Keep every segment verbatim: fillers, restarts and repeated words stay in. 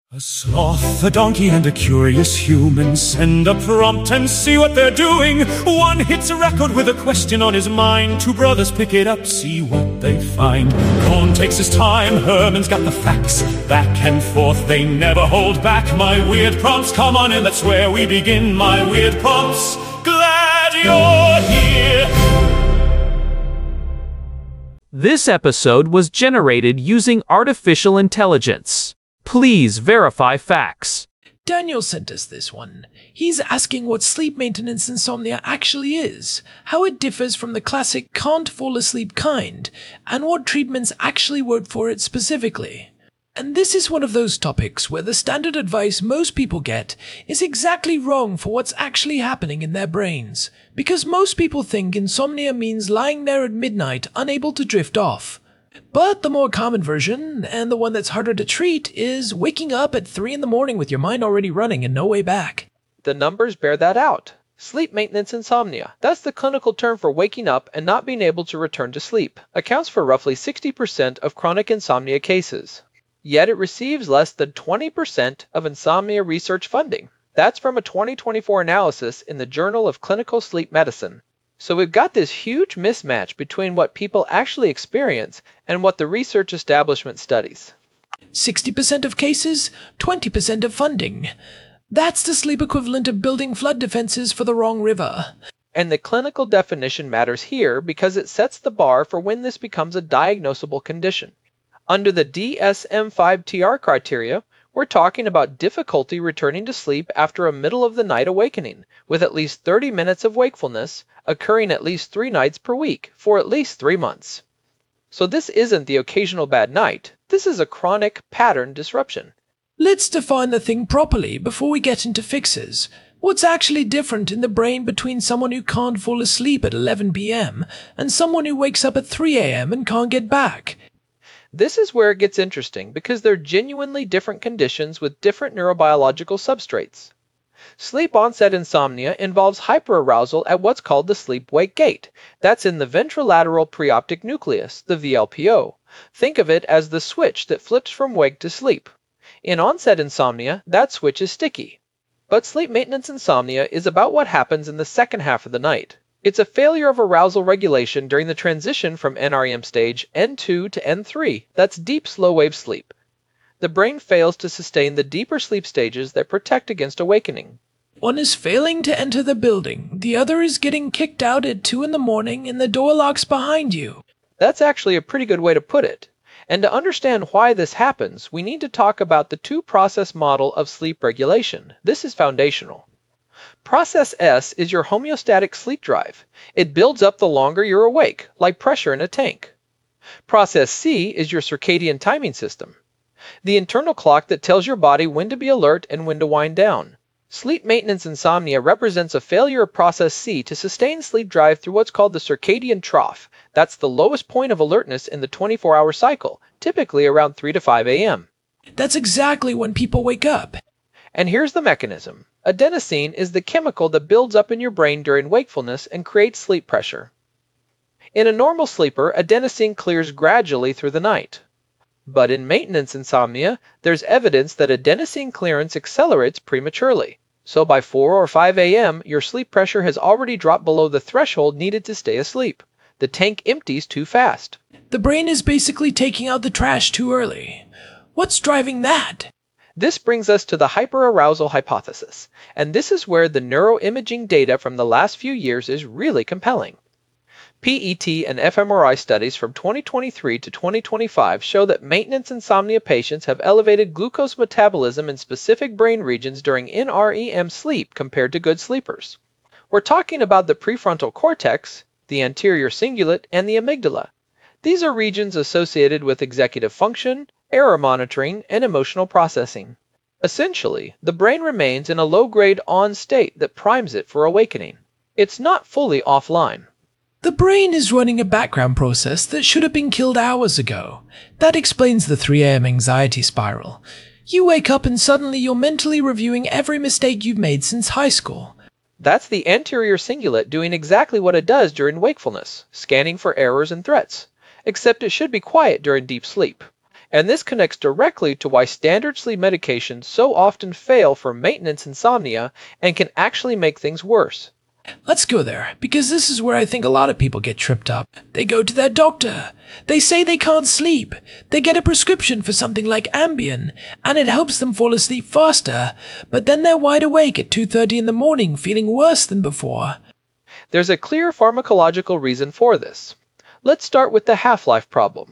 A sloth, a donkey, and a curious human send a prompt and see what they're doing. One hits a record with a question on his mind. Two brothers pick it up, see what they find. Cohn takes his time, Herman's got the facts. Back and forth, they never hold back. My weird prompts, come on in, that's where we begin. My weird prompts, glad you're here. This episode was generated using artificial intelligence. Please verify facts. Daniel sent us this one. He's asking what sleep maintenance insomnia actually is, how it differs from the classic can't fall asleep kind, and what treatments actually work for it specifically. And this is one of those topics where the standard advice most people get is exactly wrong for what's actually happening in their brains, because most people think insomnia means lying there at midnight unable to drift off. But the more common version, and the one that's harder to treat, is waking up at three in the morning with your mind already running and no way back. The numbers bear that out. Sleep maintenance insomnia, that's the clinical term for waking up and not being able to return to sleep, accounts for roughly sixty percent of chronic insomnia cases. Yet it receives less than twenty percent of insomnia research funding. That's from a twenty twenty-four analysis in the Journal of Clinical Sleep Medicine. So we've got this huge mismatch between what people actually experience and what the research establishment studies. sixty percent of cases, twenty percent of funding. That's the sleep equivalent of building flood defenses for the wrong river. And the clinical definition matters here because it sets the bar for when this becomes a diagnosable condition. Under the D S M five T R criteria, we're talking about difficulty returning to sleep after a middle-of-the-night awakening, with at least thirty minutes of wakefulness, occurring at least three nights per week, for at least three months. So this isn't the occasional bad night, this is a chronic pattern disruption. Let's define the thing properly before we get into fixes. What's actually different in the brain between someone who can't fall asleep at eleven p m and someone who wakes up at three a m and can't get back? This is where it gets interesting because they're genuinely different conditions with different neurobiological substrates. Sleep onset insomnia involves hyperarousal at what's called the sleep-wake gate. That's in the ventrolateral preoptic nucleus, the V L P O. Think of it as the switch that flips from wake to sleep. In onset insomnia, that switch is sticky. But sleep maintenance insomnia is about what happens in the second half of the night. It's a failure of arousal regulation during the transition from N R E M stage N two to N three, that's deep slow-wave sleep. The brain fails to sustain the deeper sleep stages that protect against awakening. One is failing to enter the building, the other is getting kicked out at two in the morning and the door locks behind you. That's actually a pretty good way to put it. And to understand why this happens, we need to talk about the two-process model of sleep regulation. This is foundational. Process S is your homeostatic sleep drive. It builds up the longer you're awake, like pressure in a tank. Process C is your circadian timing system, the internal clock that tells your body when to be alert and when to wind down. Sleep maintenance insomnia represents a failure of Process C to sustain sleep drive through what's called the circadian trough. That's the lowest point of alertness in the twenty-four hour cycle, typically around three to five a m That's exactly when people wake up. And here's the mechanism. Adenosine is the chemical that builds up in your brain during wakefulness and creates sleep pressure. In a normal sleeper, adenosine clears gradually through the night. But in maintenance insomnia, there's evidence that adenosine clearance accelerates prematurely. So by four or five a m, your sleep pressure has already dropped below the threshold needed to stay asleep. The tank empties too fast. The brain is basically taking out the trash too early. What's driving that? This brings us to the hyperarousal hypothesis, and this is where the neuroimaging data from the last few years is really compelling. P E T and f M R I studies from twenty twenty-three to twenty twenty-five show that maintenance insomnia patients have elevated glucose metabolism in specific brain regions during N R E M sleep compared to good sleepers. We're talking about the prefrontal cortex, the anterior cingulate, and the amygdala. These are regions associated with executive function, error monitoring, and emotional processing. Essentially, the brain remains in a low-grade on state that primes it for awakening. It's not fully offline. The brain is running a background process that should have been killed hours ago. That explains the three a m anxiety spiral. You wake up and suddenly you're mentally reviewing every mistake you've made since high school. That's the anterior cingulate doing exactly what it does during wakefulness, scanning for errors and threats. Except it should be quiet during deep sleep. And this connects directly to why standard sleep medications so often fail for maintenance insomnia and can actually make things worse. Let's go there, because this is where I think a lot of people get tripped up. They go to their doctor. They say they can't sleep. They get a prescription for something like Ambien, and it helps them fall asleep faster. But then they're wide awake at two thirty in the morning, feeling worse than before. There's a clear pharmacological reason for this. Let's start with the half-life problem.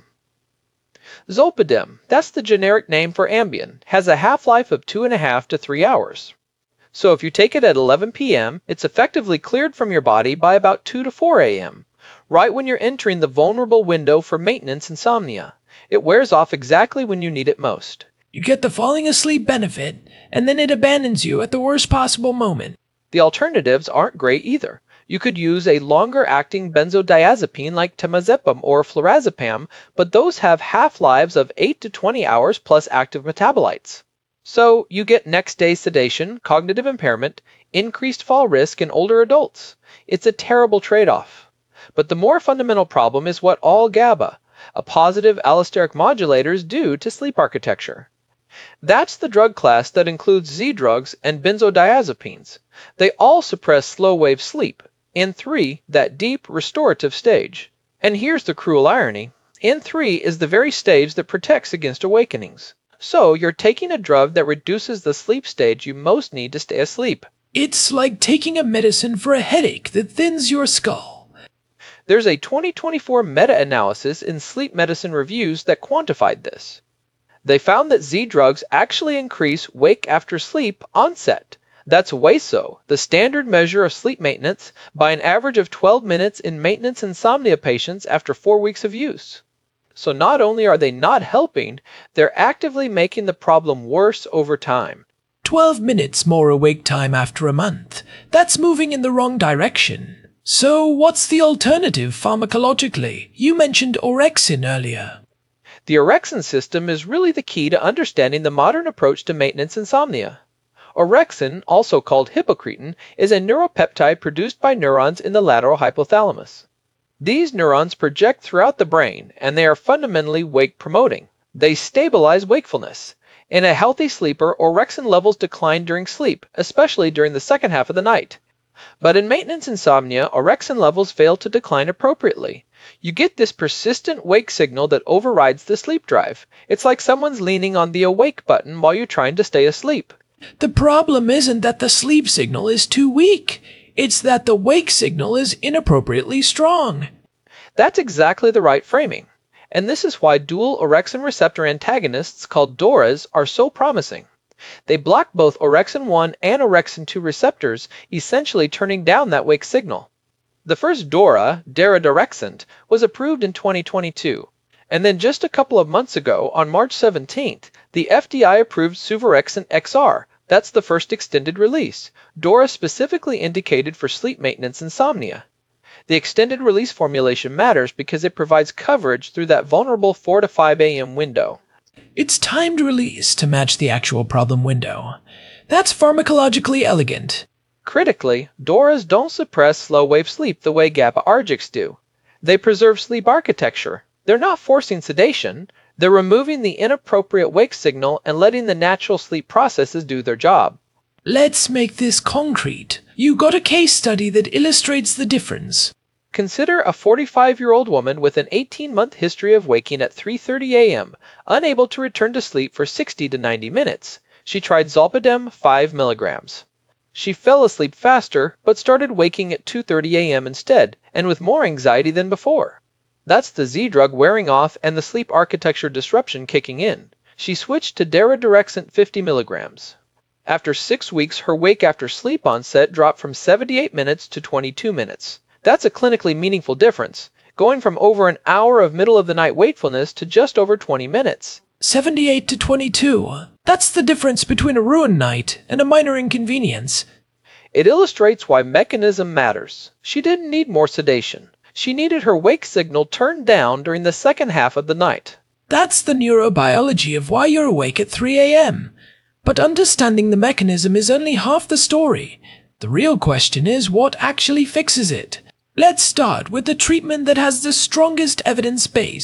Zolpidem, that's the generic name for Ambien, has a half-life of two and a half to three hours. So if you take it at eleven p m, it's effectively cleared from your body by about two to four a m, right when you're entering the vulnerable window for maintenance insomnia. It wears off exactly when you need it most. You get the falling asleep benefit, and then it abandons you at the worst possible moment. The alternatives aren't great either. You could use a longer-acting benzodiazepine like temazepam or flurazepam, but those have half-lives of eight to twenty hours plus active metabolites. So you get next-day sedation, cognitive impairment, increased fall risk in older adults. It's a terrible trade-off. But the more fundamental problem is what all GABA, a positive allosteric modulators, do to sleep architecture. That's the drug class that includes Z-drugs and benzodiazepines. They all suppress slow-wave sleep, N three, that deep, restorative stage. And here's the cruel irony. N three is the very stage that protects against awakenings. So you're taking a drug that reduces the sleep stage you most need to stay asleep. It's like taking a medicine for a headache that thins your skull. There's a twenty twenty-four meta-analysis in Sleep Medicine Reviews that quantified this. They found that Z-drugs actually increase wake after sleep onset. That's W A S O, the standard measure of sleep maintenance, by an average of twelve minutes in maintenance insomnia patients after four weeks of use. So not only are they not helping, they're actively making the problem worse over time. Twelve minutes more awake time after a month. That's moving in the wrong direction. So what's the alternative pharmacologically? You mentioned orexin earlier. The orexin system is really the key to understanding the modern approach to maintenance insomnia. Orexin, also called hypocretin, is a neuropeptide produced by neurons in the lateral hypothalamus. These neurons project throughout the brain, and they are fundamentally wake-promoting. They stabilize wakefulness. In a healthy sleeper, orexin levels decline during sleep, especially during the second half of the night. But in maintenance insomnia, orexin levels fail to decline appropriately. You get this persistent wake signal that overrides the sleep drive. It's like someone's leaning on the awake button while you're trying to stay asleep. The problem isn't that the sleep signal is too weak. It's that the wake signal is inappropriately strong. That's exactly the right framing. And this is why dual orexin receptor antagonists called DORAs are so promising. They block both orexin one and orexin two receptors, essentially turning down that wake signal. The first DORA, daridorexant, was approved in twenty twenty-two. And then just a couple of months ago, on March seventeenth, the F D I approved suvorexant X R. That's the first extended release, DORA specifically indicated for sleep maintenance insomnia. The extended release formulation matters because it provides coverage through that vulnerable four to five a m window. It's timed release to match the actual problem window. That's pharmacologically elegant. Critically, DORAs don't suppress slow-wave sleep the way GABAergics do. They preserve sleep architecture. They're not forcing sedation. They're removing the inappropriate wake signal and letting the natural sleep processes do their job. Let's make this concrete. You got a case study that illustrates the difference. Consider a forty-five-year-old woman with an eighteen-month history of waking at three thirty a m, unable to return to sleep for sixty to ninety minutes. She tried Zolpidem five milligrams. She fell asleep faster, but started waking at two thirty a m instead, and with more anxiety than before. That's the Z-drug wearing off and the sleep architecture disruption kicking in. She switched to daridorexant fifty milligrams. After six weeks, her wake after sleep onset dropped from seventy-eight minutes to twenty-two minutes. That's a clinically meaningful difference, going from over an hour of middle-of-the-night wakefulness to just over twenty minutes. seventy-eight to twenty-two. That's the difference between a ruined night and a minor inconvenience. It illustrates why mechanism matters. She didn't need more sedation. She needed her wake signal turned down during the second half of the night. That's the neurobiology of why you're awake at three a m But understanding the mechanism is only half the story. The real question is what actually fixes it. Let's start with the treatment that has the strongest evidence base.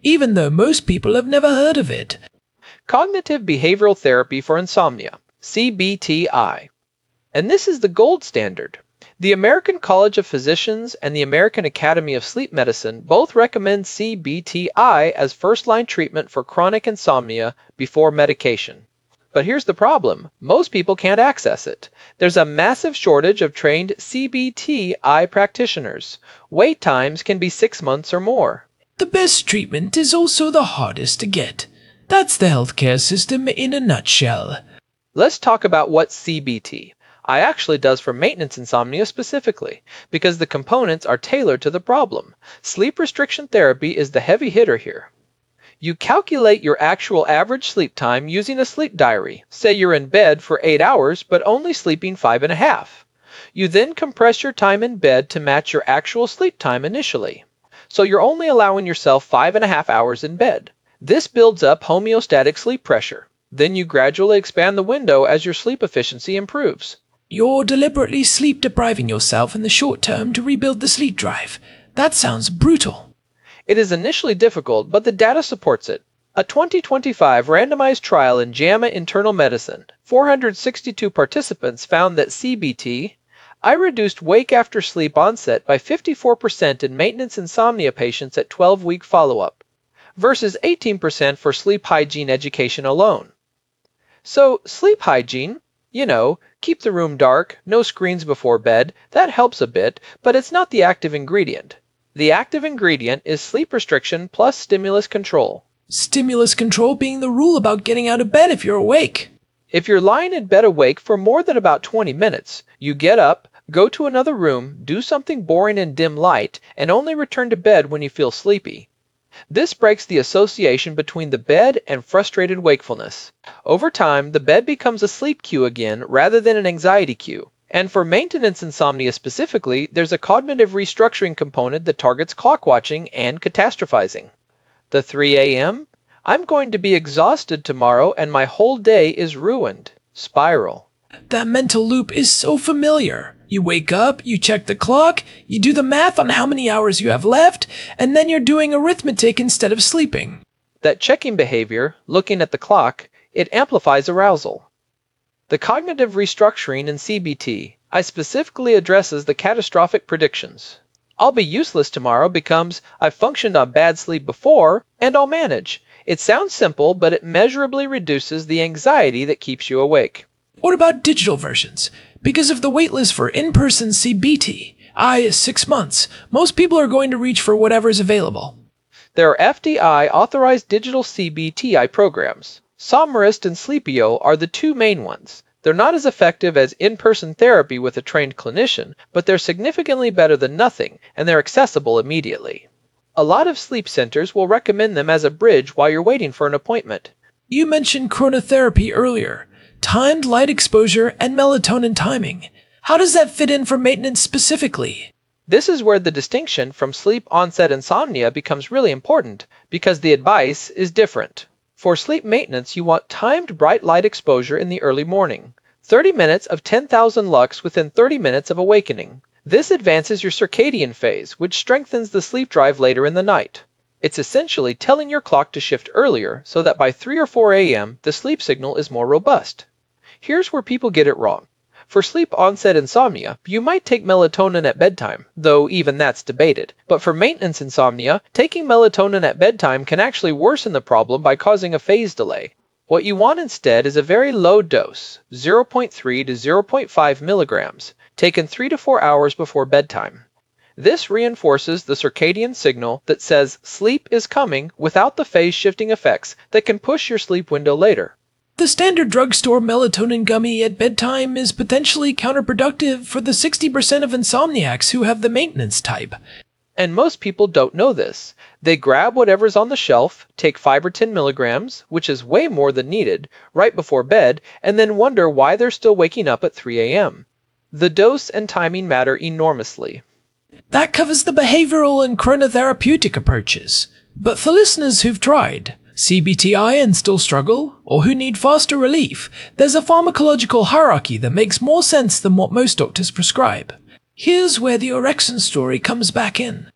even though most people have never heard of it. Cognitive Behavioral Therapy for Insomnia, C B T I. And this is the gold standard. The American College of Physicians and the American Academy of Sleep Medicine both recommend C B T I as first-line treatment for chronic insomnia before medication. But here's the problem. Most people can't access it. There's a massive shortage of trained C B T I practitioners. Wait times can be six months or more. The best treatment is also the hardest to get. That's the healthcare system in a nutshell. Let's talk about what C B T I actually does for maintenance insomnia specifically, because the components are tailored to the problem. Sleep restriction therapy is the heavy hitter here. You calculate your actual average sleep time using a sleep diary. Say you're in bed for eight hours, but only sleeping five and a half. You then compress your time in bed to match your actual sleep time initially. So you're only allowing yourself five and a half hours in bed. This builds up homeostatic sleep pressure. Then you gradually expand the window as your sleep efficiency improves. You're deliberately sleep depriving yourself in the short term to rebuild the sleep drive. That sounds brutal. It is initially difficult, but the data supports it. A twenty twenty-five randomized trial in JAMA Internal Medicine, four hundred sixty-two participants found that C B T I reduced wake after sleep onset by fifty-four percent in maintenance insomnia patients at twelve-week follow-up, versus eighteen percent for sleep hygiene education alone. So, sleep hygiene, you know, keep the room dark, no screens before bed, that helps a bit, but it's not the active ingredient. The active ingredient is sleep restriction plus stimulus control. Stimulus control being the rule about getting out of bed if you're awake. If you're lying in bed awake for more than about twenty minutes, you get up, go to another room, do something boring in dim light, and only return to bed when you feel sleepy. This breaks the association between the bed and frustrated wakefulness. Over time, the bed becomes a sleep cue again rather than an anxiety cue. And for maintenance insomnia specifically, there's a cognitive restructuring component that targets clock watching and catastrophizing. The three A M? I'm going to be exhausted tomorrow and my whole day is ruined. Spiral. That mental loop is so familiar. You wake up, you check the clock, you do the math on how many hours you have left, and then you're doing arithmetic instead of sleeping. That checking behavior, looking at the clock, it amplifies arousal. The cognitive restructuring in C B T I specifically addresses the catastrophic predictions. I'll be useless tomorrow becomes I've functioned on bad sleep before, and I'll manage. It sounds simple, but it measurably reduces the anxiety that keeps you awake. What about digital versions? Because if the waitlist for in-person C B T I is six months, most people are going to reach for whatever's available. There are F D I-authorized digital C B T I programs. Somnolist and Sleepio are the two main ones. They're not as effective as in-person therapy with a trained clinician, but they're significantly better than nothing, and they're accessible immediately. A lot of sleep centers will recommend them as a bridge while you're waiting for an appointment. You mentioned chronotherapy earlier. Timed light exposure and melatonin timing. How does that fit in for maintenance specifically? This is where the distinction from sleep onset insomnia becomes really important, because the advice is different. For sleep maintenance, you want timed bright light exposure in the early morning. thirty minutes of ten thousand lux within thirty minutes of awakening. This advances your circadian phase, which strengthens the sleep drive later in the night. It's essentially telling your clock to shift earlier so that by three or four A M the sleep signal is more robust. Here's where people get it wrong. For sleep onset insomnia, you might take melatonin at bedtime, though even that's debated. But for maintenance insomnia, taking melatonin at bedtime can actually worsen the problem by causing a phase delay. What you want instead is a very low dose, zero point three to zero point five milligrams, taken three to four hours before bedtime. This reinforces the circadian signal that says sleep is coming without the phase-shifting effects that can push your sleep window later. The standard drugstore melatonin gummy at bedtime is potentially counterproductive for the sixty percent of insomniacs who have the maintenance type. And most people don't know this. They grab whatever's on the shelf, take five or ten milligrams, which is way more than needed, right before bed, and then wonder why they're still waking up at three A M. The dose and timing matter enormously. That covers the behavioral and chronotherapeutic approaches. But for listeners who've tried C B T I and still struggle, or who need faster relief, there's a pharmacological hierarchy that makes more sense than what most doctors prescribe. Here's where the orexin story comes back in.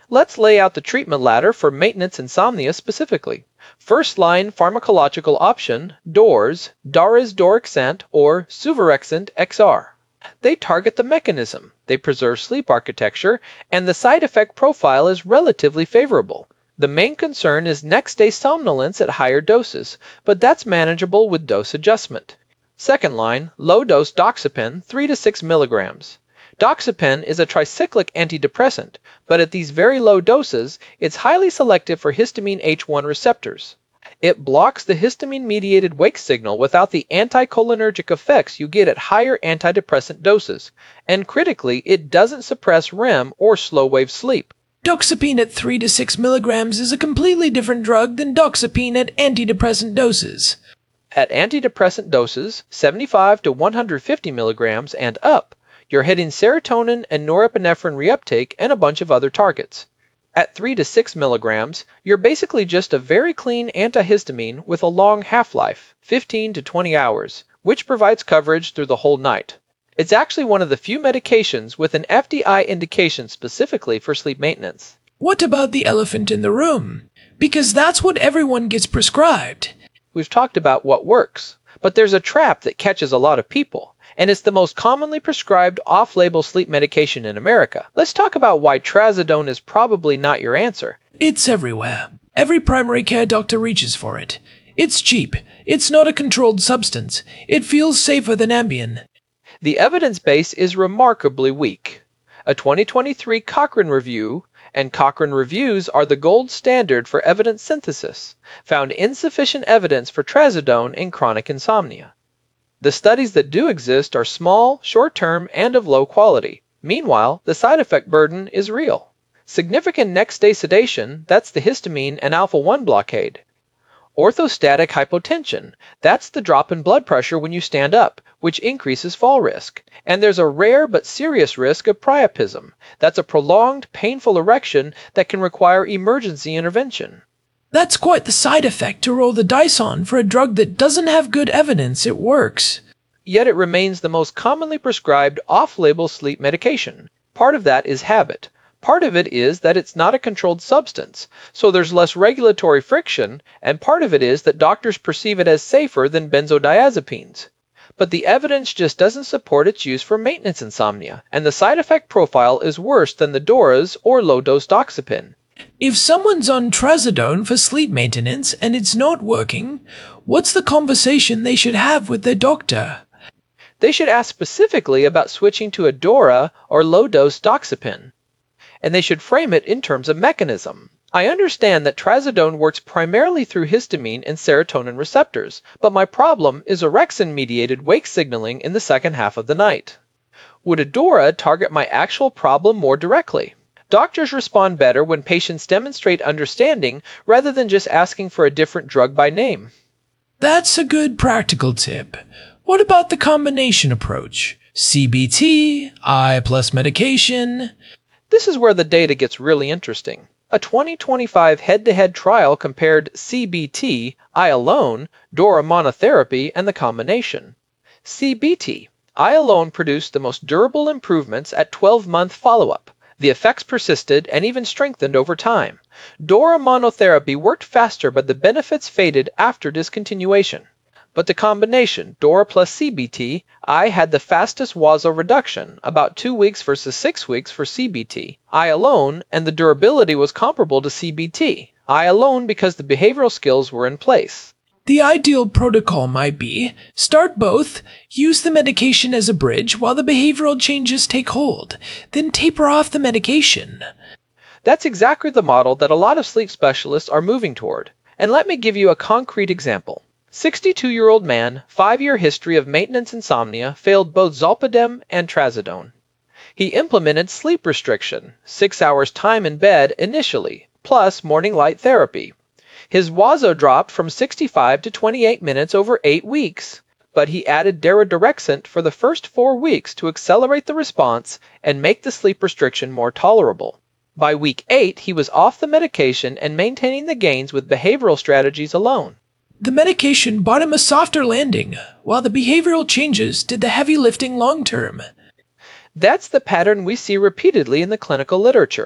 Let's lay out the treatment ladder for maintenance insomnia specifically. First line pharmacological option, D O R S, Daridorexant or Suvorexant X R. They target the mechanism, they preserve sleep architecture, and the side effect profile is relatively favorable. The main concern is next day somnolence at higher doses, but that's manageable with dose adjustment. Second line, low-dose doxepin, three to six milligrams. Doxepin is a tricyclic antidepressant, but at these very low doses, it's highly selective for histamine H one receptors. It blocks the histamine-mediated wake signal without the anticholinergic effects you get at higher antidepressant doses, and critically, it doesn't suppress R E M or slow-wave sleep. Doxepin at three to six milligrams is a completely different drug than doxepin at antidepressant doses. At antidepressant doses, seventy-five to one hundred fifty milligrams and up, you're hitting serotonin and norepinephrine reuptake and a bunch of other targets. At three to six milligrams, you're basically just a very clean antihistamine with a long half-life, fifteen to twenty hours, which provides coverage through the whole night. It's actually one of the few medications with an F D I indication specifically for sleep maintenance. What about the elephant in the room? Because that's what everyone gets prescribed. We've talked about what works, but there's a trap that catches a lot of people, and it's the most commonly prescribed off-label sleep medication in America. Let's talk about why trazodone is probably not your answer. It's everywhere. Every primary care doctor reaches for it. It's cheap. It's not a controlled substance. It feels safer than Ambien. The evidence base is remarkably weak. A twenty twenty-three Cochrane review, and Cochrane reviews are the gold standard for evidence synthesis, found insufficient evidence for trazodone in chronic insomnia. The studies that do exist are small, short-term, and of low quality. Meanwhile, the side effect burden is real. Significant next-day sedation, that's the histamine and alpha one blockade. Orthostatic hypotension, that's the drop in blood pressure when you stand up, which increases fall risk. And there's a rare but serious risk of priapism. That's a prolonged, painful erection that can require emergency intervention. That's quite the side effect to roll the dice on for a drug that doesn't have good evidence it works. Yet it remains the most commonly prescribed off-label sleep medication. Part of that is habit. Part of it is that it's not a controlled substance, so there's less regulatory friction, and part of it is that doctors perceive it as safer than benzodiazepines. But the evidence just doesn't support its use for maintenance insomnia, and the side effect profile is worse than the D O R S or low-dose doxepin. If someone's on trazodone for sleep maintenance and it's not working, what's the conversation they should have with their doctor? They should ask specifically about switching to a DORA or low-dose doxepin, and they should frame it in terms of mechanism. I understand that trazodone works primarily through histamine and serotonin receptors, but my problem is orexin-mediated wake signaling in the second half of the night. Would a DORA target my actual problem more directly? Doctors respond better when patients demonstrate understanding rather than just asking for a different drug by name. That's a good practical tip. What about the combination approach? C B T, I plus medication? This is where the data gets really interesting. A twenty twenty-five head-to-head trial compared C B T, I alone, DORA monotherapy, and the combination. C B T, I alone produced the most durable improvements at twelve-month follow-up. The effects persisted and even strengthened over time. DORA monotherapy worked faster, but the benefits faded after discontinuation. But the combination, DORA plus C B T, I had the fastest W A S O reduction, about two weeks versus six weeks for C B T, I alone, and the durability was comparable to C B T, I alone because the behavioral skills were in place. The ideal protocol might be, start both, use the medication as a bridge while the behavioral changes take hold, then taper off the medication. That's exactly the model that a lot of sleep specialists are moving toward. And let me give you a concrete example. sixty-two-year-old man, five-year history of maintenance insomnia, failed both zolpidem and trazodone. He implemented sleep restriction, six hours time in bed initially, plus morning light therapy. His W A S O dropped from sixty-five to twenty-eight minutes over eight weeks, but he added daridorexant for the first four weeks to accelerate the response and make the sleep restriction more tolerable. By week eight, he was off the medication and maintaining the gains with behavioral strategies alone. The medication bought him a softer landing, while the behavioral changes did the heavy lifting long term. That's the pattern we see repeatedly in the clinical literature.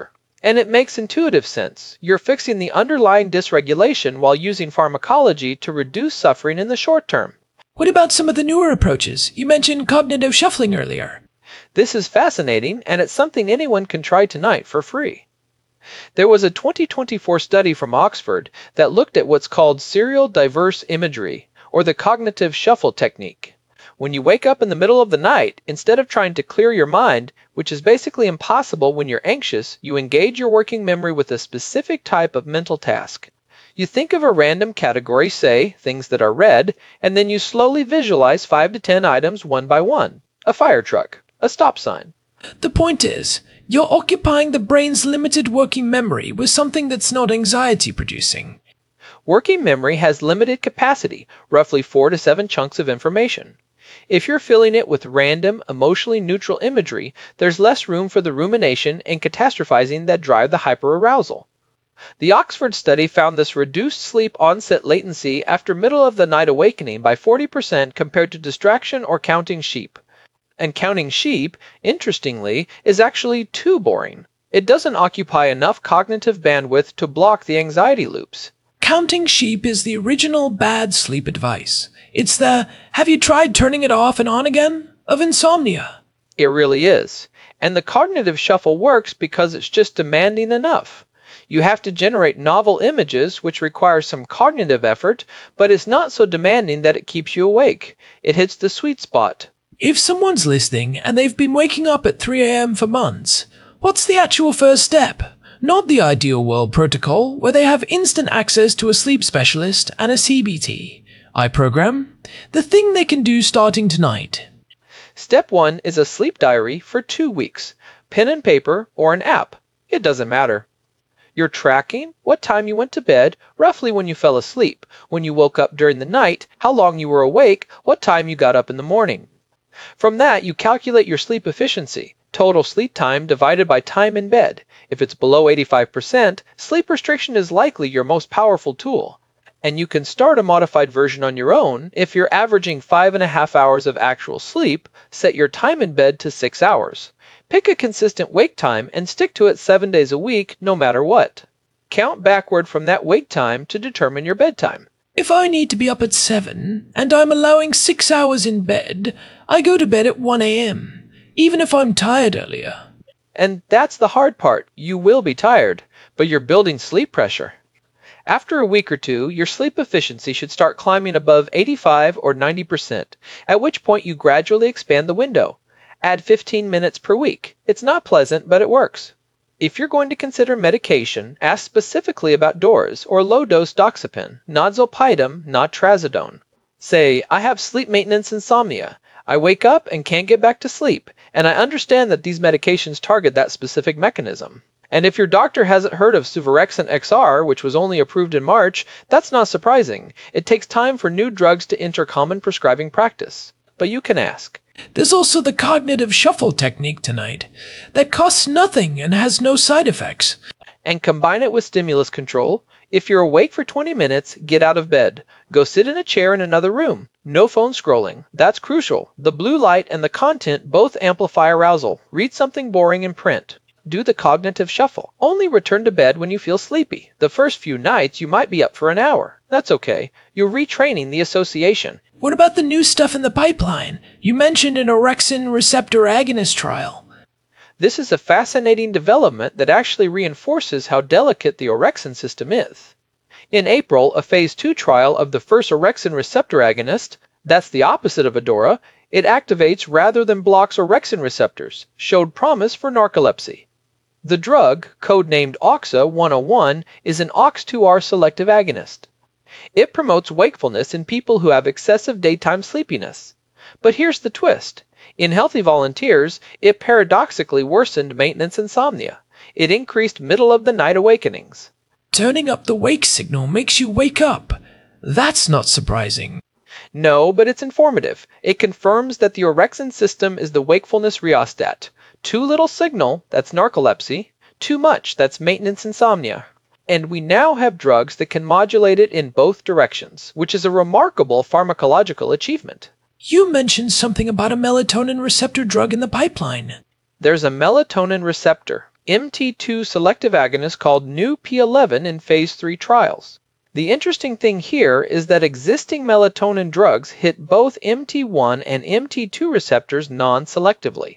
And it makes intuitive sense. You're fixing the underlying dysregulation while using pharmacology to reduce suffering in the short term. What about some of the newer approaches? You mentioned cognitive shuffling earlier. This is fascinating, and it's something anyone can try tonight for free. There was a twenty twenty-four study from Oxford that looked at what's called serial diverse imagery, or the cognitive shuffle technique. When you wake up in the middle of the night, instead of trying to clear your mind, which is basically impossible when you're anxious, you engage your working memory with a specific type of mental task. You think of a random category, say, things that are red, and then you slowly visualize five to ten items one by one. A fire truck, a stop sign. The point is, you're occupying the brain's limited working memory with something that's not anxiety-producing. Working memory has limited capacity, roughly four to seven chunks of information. If you're filling it with random, emotionally neutral imagery, there's less room for the rumination and catastrophizing that drive the hyperarousal. The Oxford study found this reduced sleep onset latency after middle-of-the-night awakening by forty percent compared to distraction or counting sheep. And counting sheep, interestingly, is actually too boring. It doesn't occupy enough cognitive bandwidth to block the anxiety loops. Counting sheep is the original bad sleep advice. It's the, have you tried turning it off and on again, of insomnia. It really is. And the cognitive shuffle works because it's just demanding enough. You have to generate novel images, which requires some cognitive effort, but it's not so demanding that it keeps you awake. It hits the sweet spot. If someone's listening and they've been waking up at three a m for months, what's the actual first step? Not the ideal world protocol, where they have instant access to a sleep specialist and a C B T. I program the thing they can do starting tonight. Step one is a sleep diary for two weeks. Pen and paper or an app. It doesn't matter. You're tracking what time you went to bed, roughly when you fell asleep, when you woke up during the night, how long you were awake, what time you got up in the morning. From that, you calculate your sleep efficiency, total sleep time divided by time in bed. If it's below eighty-five percent, sleep restriction is likely your most powerful tool. And you can start a modified version on your own. If you're averaging five and a half hours of actual sleep, set your time in bed to six hours. Pick a consistent wake time and stick to it seven days a week, no matter what. Count backward from that wake time to determine your bedtime. If I need to be up at seven, and I'm allowing six hours in bed, I go to bed at one a m, even if I'm tired earlier. And that's the hard part. You will be tired, but you're building sleep pressure. After a week or two, your sleep efficiency should start climbing above eighty-five or ninety percent, at which point you gradually expand the window. Add fifteen minutes per week. It's not pleasant, but it works. If you're going to consider medication, ask specifically about D O R S or low-dose doxepin, not zolpidem, not trazodone. Say, I have sleep maintenance insomnia. I wake up and can't get back to sleep, and I understand that these medications target that specific mechanism. And if your doctor hasn't heard of Suvorexant X R, which was only approved in March, that's not surprising. It takes time for new drugs to enter common prescribing practice. But you can ask. There's also the cognitive shuffle technique tonight that costs nothing and has no side effects. And combine it with stimulus control. If you're awake for twenty minutes, get out of bed. Go sit in a chair in another room. No phone scrolling. That's crucial. The blue light and the content both amplify arousal. Read something boring in print. Do the cognitive shuffle. Only return to bed when you feel sleepy. The first few nights, you might be up for an hour. That's okay. You're retraining the association. What about the new stuff in the pipeline? You mentioned an orexin receptor agonist trial. This is a fascinating development that actually reinforces how delicate the orexin system is. In April, a phase two trial of the first orexin receptor agonist, that's the opposite of Adora, it activates rather than blocks orexin receptors, showed promise for narcolepsy. The drug, codenamed O X A one oh one, is an O X two R selective agonist. It promotes wakefulness in people who have excessive daytime sleepiness. But here's the twist. In healthy volunteers, it paradoxically worsened maintenance insomnia. It increased middle-of-the-night awakenings. Turning up the wake signal makes you wake up. That's not surprising. No, but it's informative. It confirms that the orexin system is the wakefulness rheostat. Too little signal, that's narcolepsy. Too much, that's maintenance insomnia. And we now have drugs that can modulate it in both directions, which is a remarkable pharmacological achievement. You mentioned something about a melatonin receptor drug in the pipeline. There's a melatonin receptor, M T two selective agonist called Nu P eleven in phase three trials. The interesting thing here is that existing melatonin drugs hit both M T one and M T two receptors non-selectively.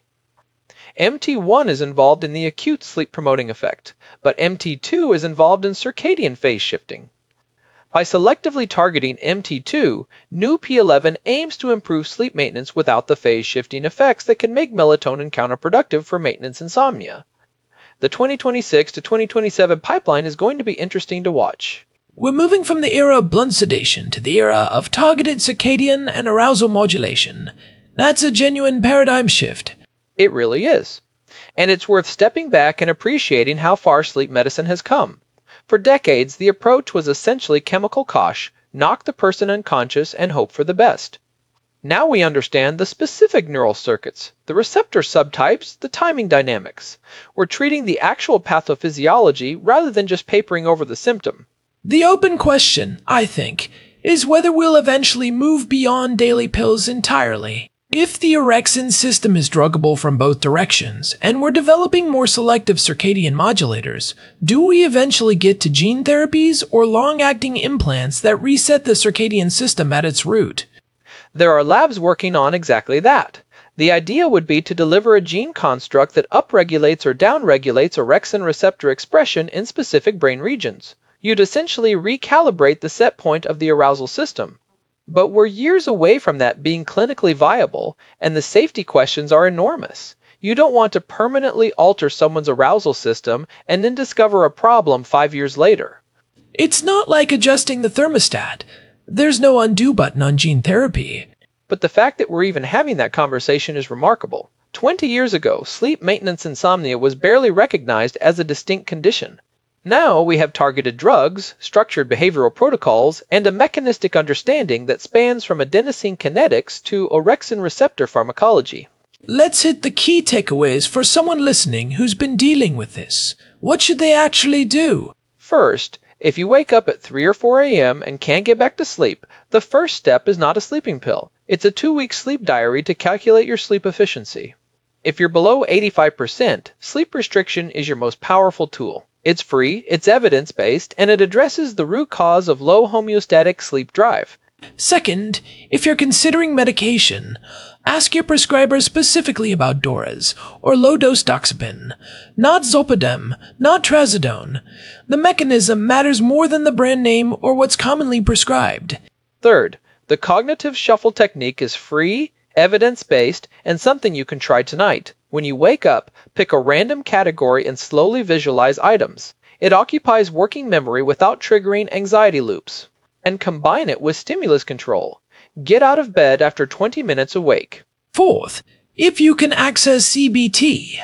M T one is involved in the acute sleep-promoting effect, but M T two is involved in circadian phase shifting. By selectively targeting M T two, Nu P eleven aims to improve sleep maintenance without the phase-shifting effects that can make melatonin counterproductive for maintenance insomnia. The twenty twenty-six to twenty twenty-seven pipeline is going to be interesting to watch. We're moving from the era of blunt sedation to the era of targeted circadian and arousal modulation. That's a genuine paradigm shift. It really is. And it's worth stepping back and appreciating how far sleep medicine has come. For decades, the approach was essentially chemical kosh, knock the person unconscious and hope for the best. Now we understand the specific neural circuits, the receptor subtypes, the timing dynamics. We're treating the actual pathophysiology rather than just papering over the symptom. The open question, I think, is whether we'll eventually move beyond daily pills entirely. If the orexin system is druggable from both directions, and we're developing more selective circadian modulators, do we eventually get to gene therapies or long-acting implants that reset the circadian system at its root? There are labs working on exactly that. The idea would be to deliver a gene construct that upregulates or downregulates orexin receptor expression in specific brain regions. You'd essentially recalibrate the set point of the arousal system. But we're years away from that being clinically viable, and the safety questions are enormous. You don't want to permanently alter someone's arousal system and then discover a problem five years later. It's not like adjusting the thermostat. There's no undo button on gene therapy. But the fact that we're even having that conversation is remarkable. Twenty years ago, sleep maintenance insomnia was barely recognized as a distinct condition. Now we have targeted drugs, structured behavioral protocols, and a mechanistic understanding that spans from adenosine kinetics to orexin receptor pharmacology. Let's hit the key takeaways for someone listening who's been dealing with this. What should they actually do? First, if you wake up at three or four a m and can't get back to sleep, the first step is not a sleeping pill. It's a two-week sleep diary to calculate your sleep efficiency. If you're below eighty-five percent, sleep restriction is your most powerful tool. It's free, it's evidence-based, and it addresses the root cause of low homeostatic sleep drive. Second, if you're considering medication, ask your prescriber specifically about D O R A S, or low-dose doxepin. Not Zolpidem, not Trazodone. The mechanism matters more than the brand name or what's commonly prescribed. Third, the cognitive shuffle technique is free, evidence-based, and something you can try tonight. When you wake up, pick a random category and slowly visualize items. It occupies working memory without triggering anxiety loops. And combine it with stimulus control. Get out of bed after twenty minutes awake. Fourth, if you can access C B T,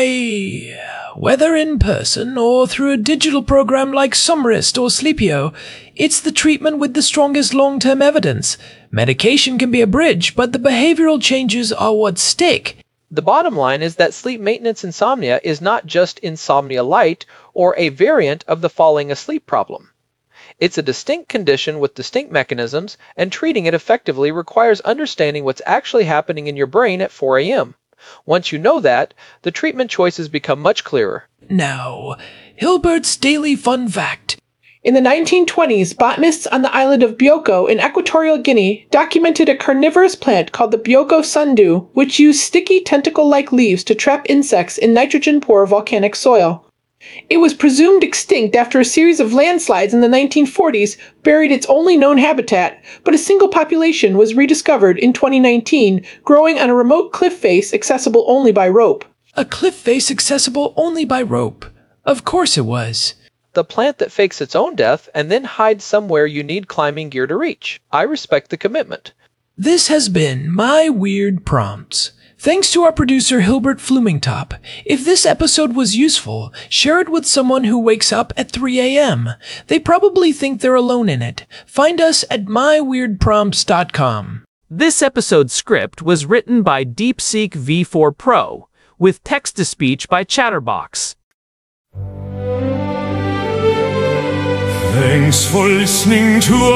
I... whether in person or through a digital program like Somrist or Sleepio, it's the treatment with the strongest long-term evidence. Medication can be a bridge, but the behavioral changes are what stick. The bottom line is that sleep maintenance insomnia is not just insomnia light or a variant of the falling asleep problem. It's a distinct condition with distinct mechanisms, and treating it effectively requires understanding what's actually happening in your brain at four a m Once you know that, the treatment choices become much clearer. Now, Hilbert's Daily Fun Fact. In the nineteen twenties, botanists on the island of Bioko in Equatorial Guinea documented a carnivorous plant called the Bioko sundew, which used sticky tentacle-like leaves to trap insects in nitrogen-poor volcanic soil. It was presumed extinct after a series of landslides in the nineteen forties buried its only known habitat, but a single population was rediscovered in twenty nineteen, growing on a remote cliff face accessible only by rope. A cliff face accessible only by rope. Of course it was. The plant that fakes its own death and then hides somewhere you need climbing gear to reach. I respect the commitment. This has been My Weird Prompts. Thanks to our producer Hilbert Flumingtop. If this episode was useful, share it with someone who wakes up at three a m They probably think they're alone in it. Find us at my weird prompts dot com. This episode's script was written by DeepSeek V four Pro, with text-to-speech by Chatterbox. Thanks for listening to our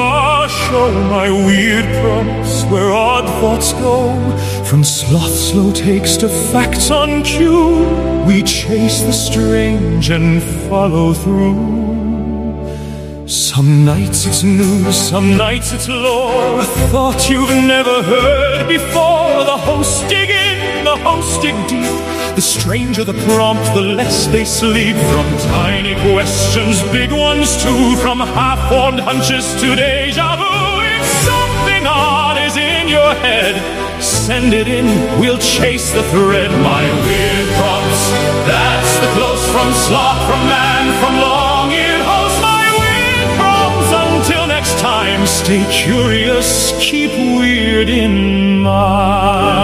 gonna show my weird prompts where odd thoughts go. From sloth slow takes to facts on cue, we chase the strange and follow through. Some nights it's news, some nights it's lore, a thought you've never heard before. The hosts dig in, the hosts dig deep. The stranger the prompt, the less they sleep. From tiny questions, big ones too. From half-formed hunches to deja vu. If something odd is in your head, send it in, we'll chase the thread. My weird prompts, that's the close from sloth, from man, from long-eared host. My weird prompts, until next time, stay curious, keep weird in mind.